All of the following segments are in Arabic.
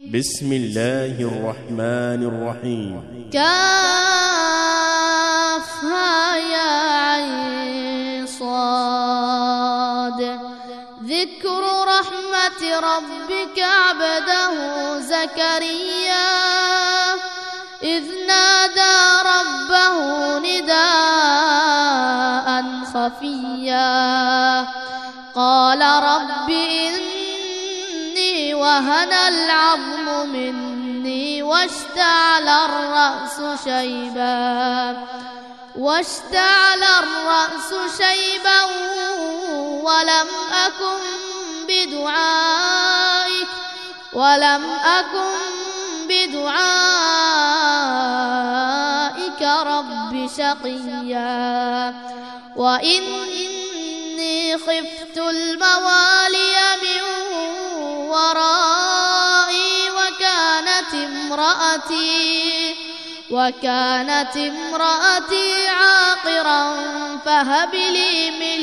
بسم الله الرحمن الرحيم. كافها يا عين صاد. ذكر رحمة ربك عبده زكريا إذ نادى ربه نداء خفيا قال رب إني وهن العظم مني واشتعل الرأس شيبا ولم أكن بدعائك رب شقيا وإني خفت الموالي من ورائي وكانت امرأتي عاقرا فهب لي من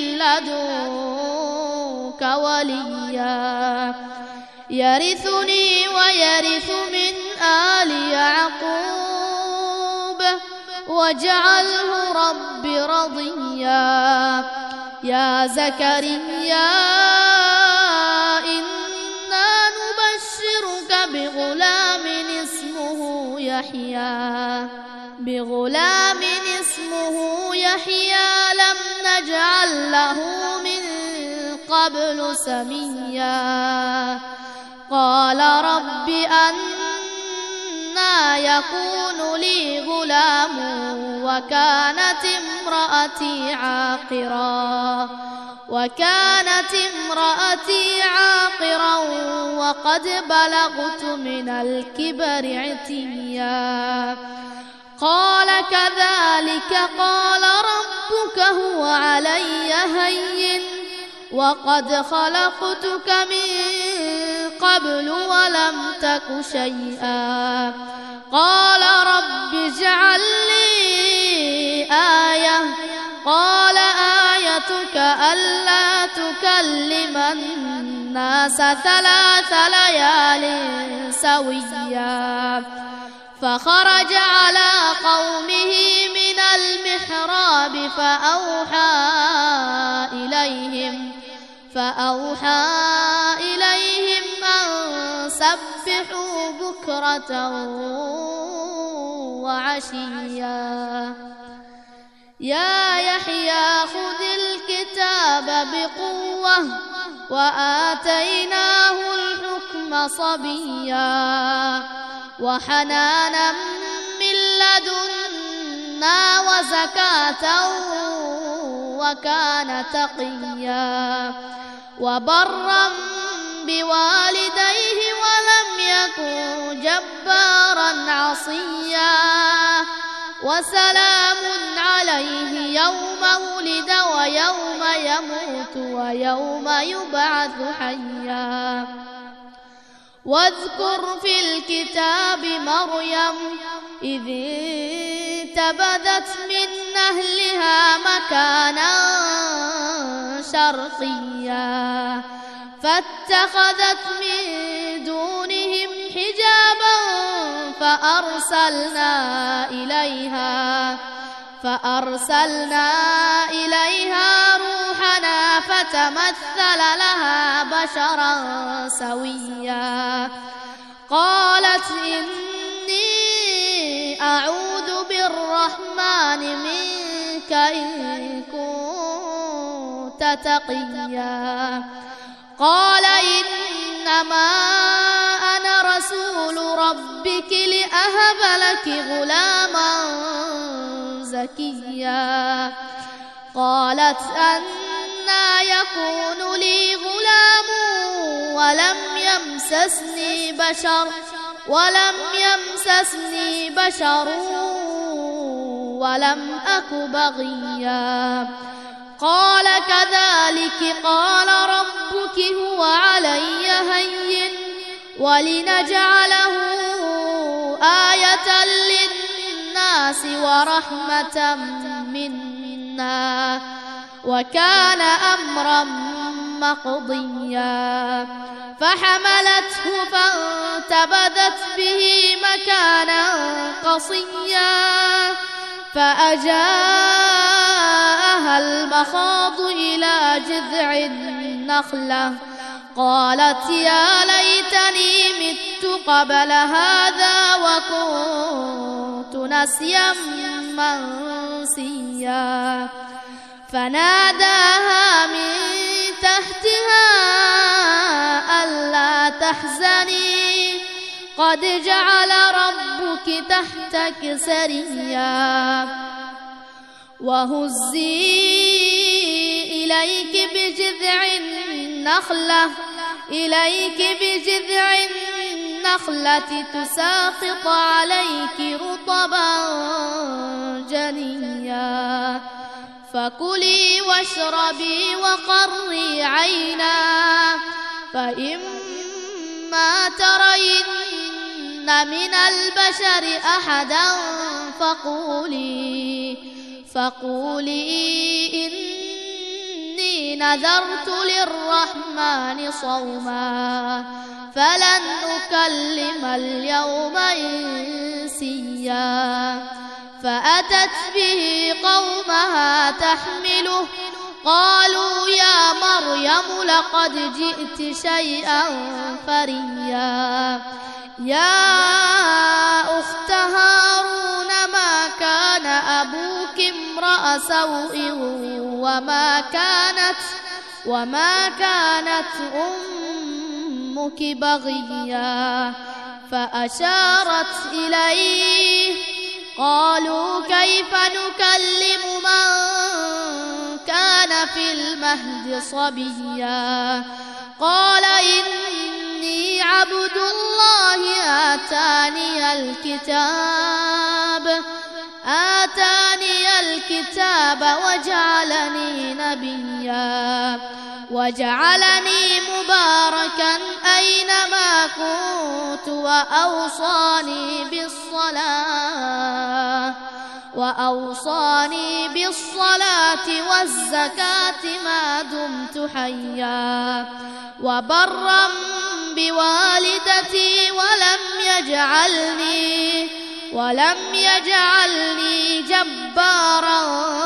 لدنك وليا يرثني ويرث من آل يعقوب واجعله رب رضيا. يا زكريا إنا نبشرك بغلام اسمه يحيى لم نجعل له من قبل سميا. قال رب أنى يكون لي غلام وكانت امرأتي عاقرا وقد بلغت من الكبر عتيا. قال كذلك قال ربك هو علي هين وقد خلقتك من قبل ولم تك شيئا. قال رب اجعل لي آية. قال آيتك ألا تكلم الناس 3 ليال سويا. فخرج على قومه من المحراب فأوحى إليهم أن سبحوا بكرة وعشيا. يا يحيى خذ الكتاب بقوة وآتيناه الحكم صبيا وحنانا من لدنا وزكاة وكان تقيا وبرا بوالديه ولم يكن جبارا عصيا. وسلام عليه يوم ولد ويوم يموت ويوم يبعث حيا. واذكر في الكتاب مريم إذ انتبذت من أهلها مكانا شرقيا فاتخذت من دونهم حجابا فأرسلنا إليها روحنا فتمثل لها بشرا سويا. قالت إني أعوذ بالرحمن منك إن كنت تقيا. قال إنما أنا رسول ربك لأهب لك غلاما زكيا. قالت أنى يكون لي غلام ولم يمسسني بشر ولم أك بغيا. قال كذلك قال ربك هو علي هين ولنجعله آية للناس ورحمة منا وكان أمرا مقضيا. فحملته فانتبذت فانتبذت به مكانا قصيا فأجاءها المخاض إلى جذع النخلة قالت يا ليتني مت قبل هذا وكنت نسيا منسيا فناداها من تحتها ألا تحزني قد جعل ربك تحتك سريا وهزي إليك بجذع النخلة تساقط عليك رطبا جنيا فكلي واشربي وقري عينا فإما ترين من البشر أحدا فقولي إني نذرت للرحمن صوما فلن أكلم اليوم إنسيا فأتت به قومها تحمله قالوا يا مريم لقد جئت شيئا فريا يا أخت هارون ما كان أبوك امرأ سوء وما كانت أمك بغيا فأشارت إليه قالوا كيف نكلم من كان في المهد صبيا قال إني عبد الله آتاني الكتاب وجعلني نبيا وجعلني مباركا أينما كنت وأوصاني بالصلاة والزكاة ما دمت حيا وبرا بوالدتي ولم يجعلني جبارا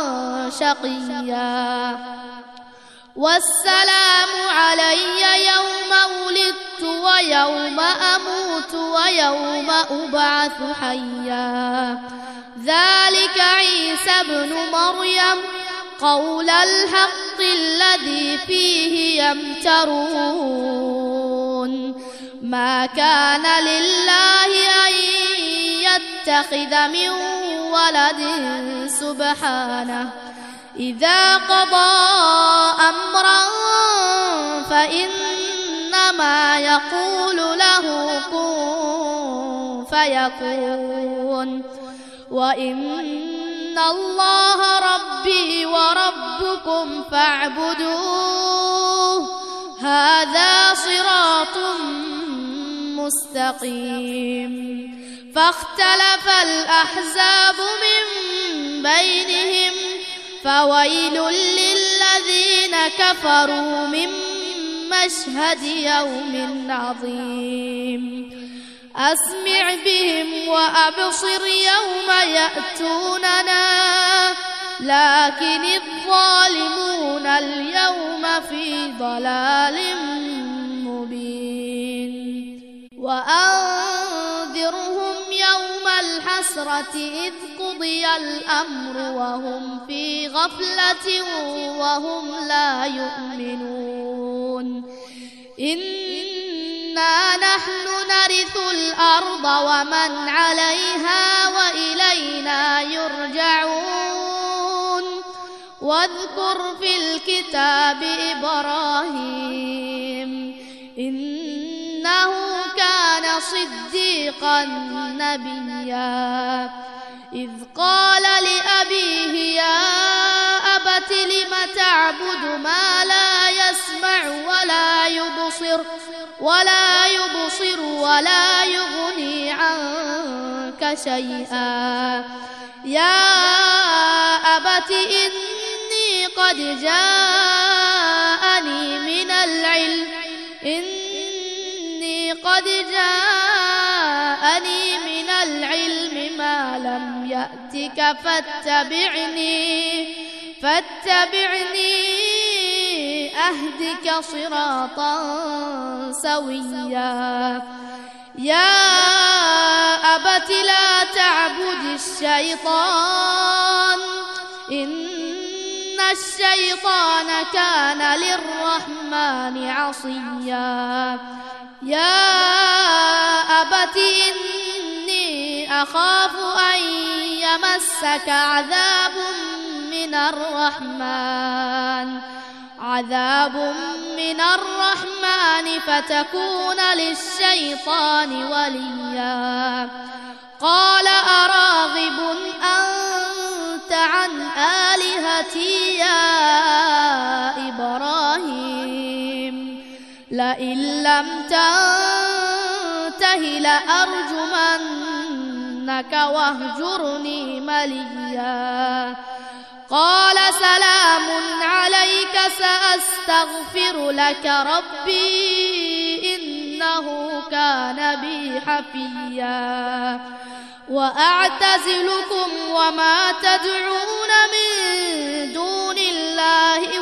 شقيا والسلام علي يوم ولدت ويوم أموت ويوم أبعث حيا ذلك عيسى ابن مريم قول الحق الذي فيه يمترون ما كان لله أن يتخذ من ولد سبحانه إذا قضى أمرا فإنما يقول له كن فيكون وإن الله ربي وربكم فاعبدوه هذا صراط مستقيم فاختلف الأحزاب من بينهم فويل للذين كفروا من مشهد يوم عظيم أسمع بهم وأبصر يوم يأتوننا لكن الظالمون اليوم في ضلال مبين وأنذرهم يوم الحسرة إذ قضي الأمر وهم في غفلة وهم لا يؤمنون إنا نحن نرث الأرض ومن عليها وإلينا يرجعون واذكر في الكتاب إبراهيم إنه كان صديقا نبيا إذ قال لأبيه يا أبت لم تعبد ما لا يسمع ولا يبصر ولا يغني عنك شيئا يا أبت إني قد جاءني من العلم جاءني من العلم ما لم يأتك فاتبعني أهدك صراطا سويا يا أبت لا تعبد الشيطان إن الشيطان كان للرحمن عصيا يا أبت إني أخاف أن يمسك عذاب من الرحمن فتكون للشيطان وليا قال أراغب أنت عن آلهتي يا إبراهيم لئن لم تنته لأرجمنك واهجرني مليا قال سلام عليك سأستغفر لك ربي إنه كان بي حفيا وأعتزلكم وما تدعون من دون الله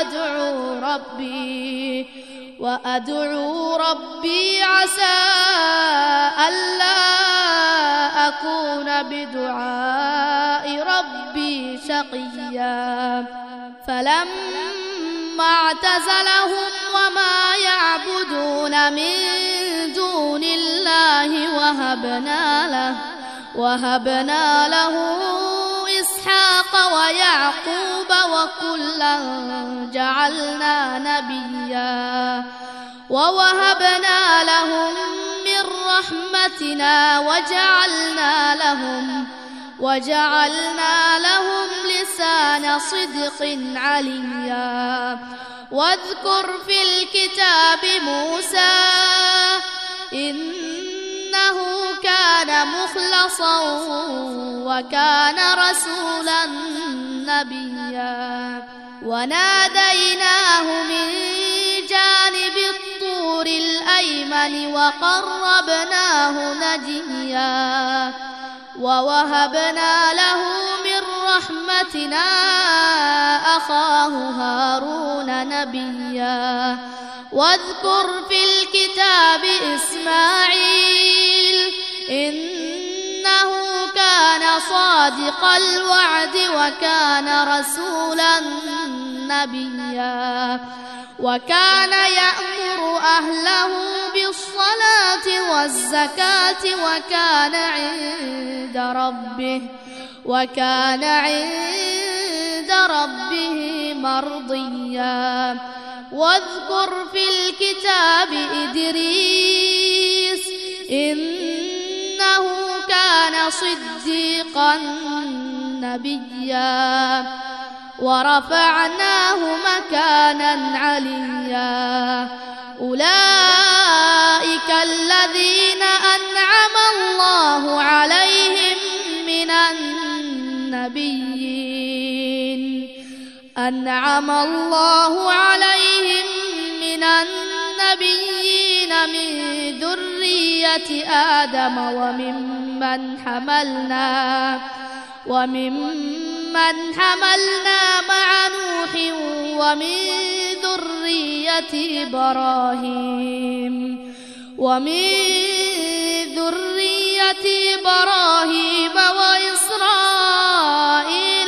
وأدعو ربي عسى ألا أكون بدعاء ربي شقيا فلما اعتزلهم وما يعبدون من دون الله وهبنا له إسحاق ويعقوب وكلا جعلنا نبيا ووهبنا لهم من رحمتنا وجعلنا لهم لسان صدق عليا واذكر في الكتاب موسى إنه كان مخلصا وكان رسولا نبيا وناديناه من جانب الطور الأيمن وقربناه نجيا ووهبنا له من رحمتنا أخاه هارون نبيا واذكر في الكتاب إسماعيل إنه كان صادق الوعد وكان رسولا نبيا وكان يأمر أهله بالصلاة والزكاة وكان عند ربه مرضيا واذكر في الكتاب إدريس إنه كان صديقا نبيا ورفعناه مكانا عليا أولئك الذين أنعم الله عليهم من النبيين من ذرية آدم وممن حملنا مع نوح ومن ذرية إبراهيم وإسرائيل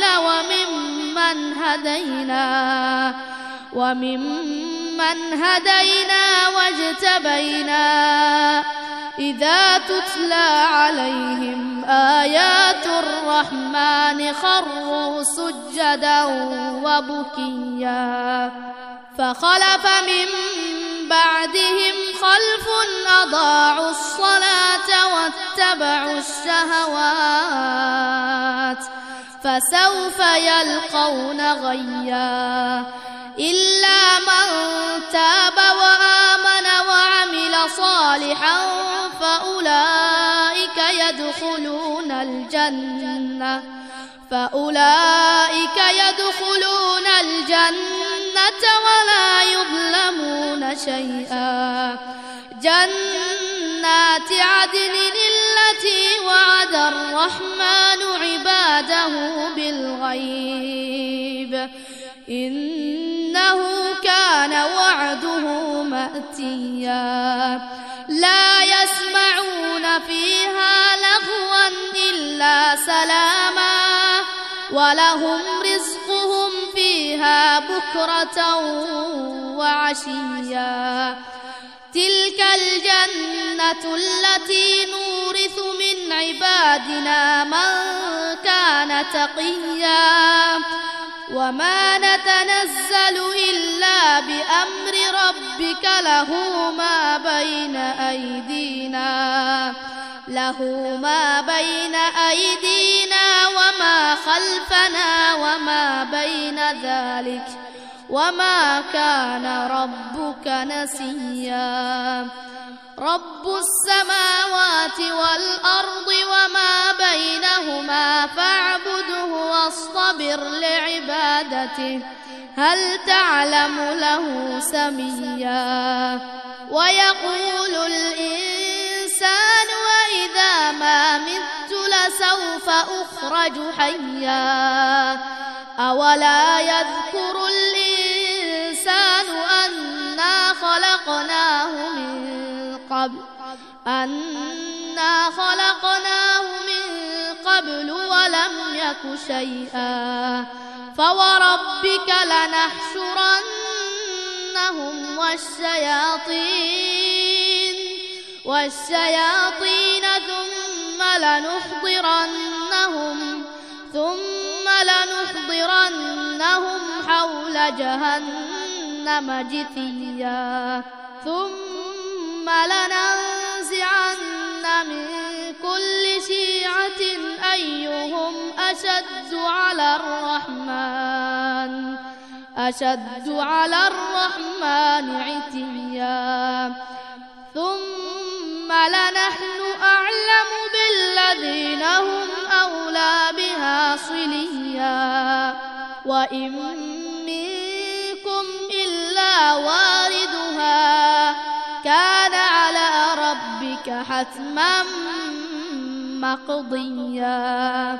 وممن هدينا واجتبينا إذا تتلى عليهم آيات الرحمن خروا سجدا وبكيا فخلف من بعدهم خلف أضاعوا الصلاة واتبعوا الشهوات فسوف يلقون غيا إلا من تاب وآمن وعمل صالحا فأولئك يدخلون الجنة ولا يظلمون شيئا جنات عدن الرحمن عباده بالغيب إنه كان وعده مأتيا لا يسمعون فيها لغوا إلا سلاما ولهم رزقهم فيها بكرة وعشيا تلك الجنة التي نورث من عبادنا من كان تقيا وما نتنزل إلا بأمر ربك له ما بين أيدينا وما خلفنا وما بين ذلك وما كان ربك نسيا رب السماوات والأرض وما بينهما فاعبده واصطبر لعبادته هل تعلم له سميا ويقول الإنسان وإذا ما مت لسوف أخرج حيا أولا يذكر الإنسان أنا خلقناه من قبل ولم يك شيئا فوربك لنحشرنهم والشياطين ثم لنحضرنهم حول جهنم جثيا ثم لننزعن من كل شيعة أيهم أشد على الرحمن عتيا ثم لنحن أعلم بالذين هم أولى بها صليا وإن منكم إلا واردها كان على ربك حتما مقضيا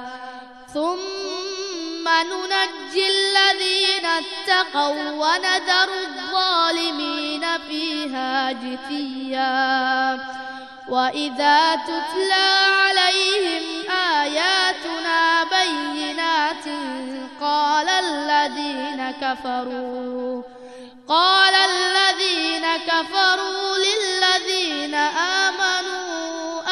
ثم ننجي الذين اتقوا ونذر الظالمين فيها جثيا وإذا تتلى عليهم آياتنا بينات قال الذين كفروا للذين آمنوا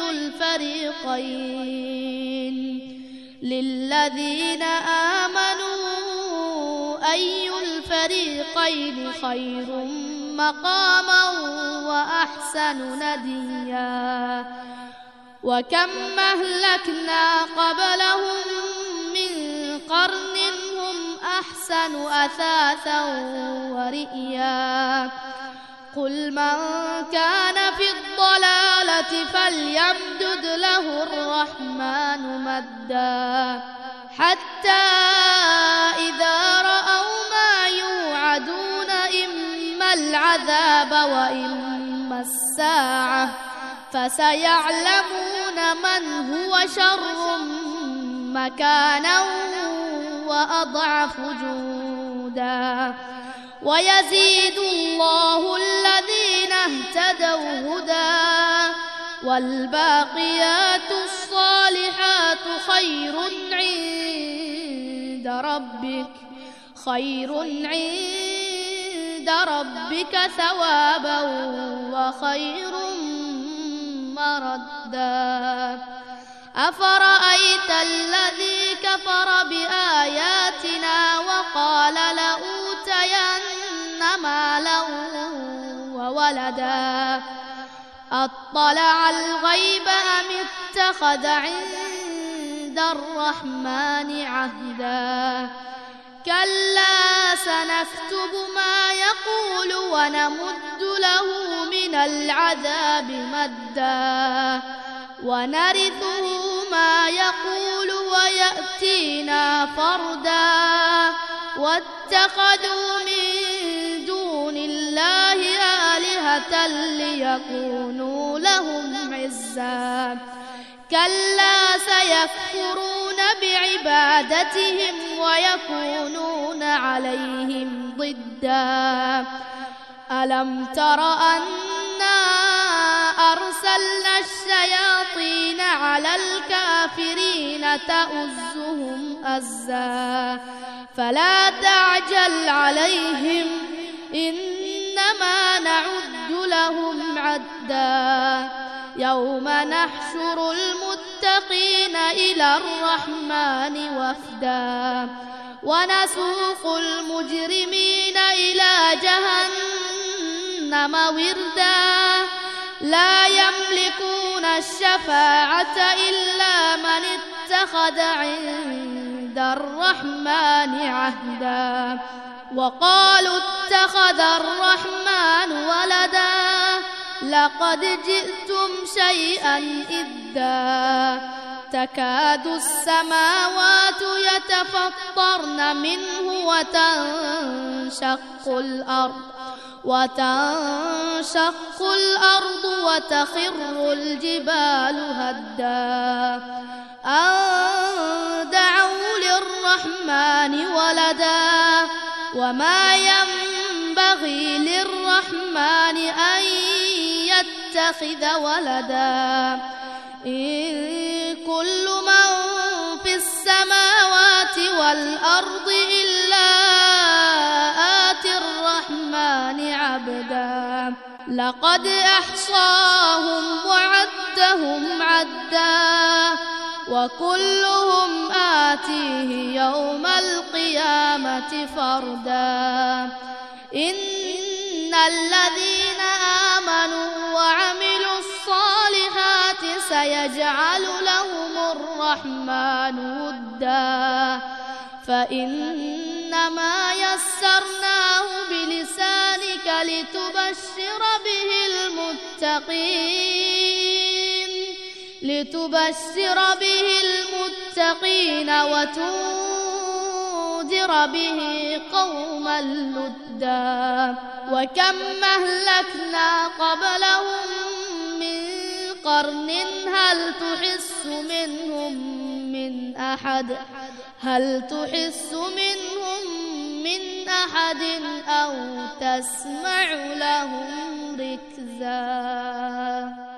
أي الفريقين خير مقاما وأحسن نديا وكم أهلكنا قبلهم من قرن هم أحسن أثاثا ورئيا قل من كان في الضلالة فليمدد له الرحمن مدا حتى إذا رأوا ما يوعدون إما العذاب وإما الساعة فسيعلمون من هو شر مكانا وأضعف جندا ويزيد الله الذين اهتدوا هدى والباقيات الصالحات خير عند ربك ثوابا وخير مردا أفرأيت الذي كفر بآياتنا وقال لأوتين مالا وولدا أطلع الغيب أم اتخذ عند الرحمن عهدا كلا سنكتب ما يقول ونمد له من العذاب مدا ونرثه ما يقول ويأتينا فردا واتخذوا من دون الله آلهة ليكونوا لهم عزا كلا سيكفرون بعبادتهم ويكونون عليهم ضدا ألم تر أنا أرسلنا الشياطين على الكافرين تؤزهم أزا فلا تعجل عليهم إنما نعد لهم عدا يوم نحشر المتقين إلى الرحمن وفدا ونسوق المجرمين إلى جهنم وردا لا يملكون الشفاعة إلا من اتخذ عند الرحمن عهدا وقالوا اتخذ الرحمن ولدا لقد جئتم شيئا إدا تكاد السماوات يتفطرن منه وتنشق الأرض وتخر الجبال هدا أن دعوا للرحمن ولدا وما ينبغي للرحمن أن يتخذ ولدا إن كل من في السماوات والأرض إلا آتي الرحمن عبدا لقد أحصاهم وعدهم عدا وكلهم آتيه يوم القيامة فردا إن الذين آمنوا وعملوا الصالحات سيجعل لهم الرحمن ودا فإنما يسرناه بلسانك لتبشر به المتقين وتنذر به قوما لدا وكم أهلكنا قبلهم من قرن هل تحس منهم من أحد أو تسمع لهم ركزا.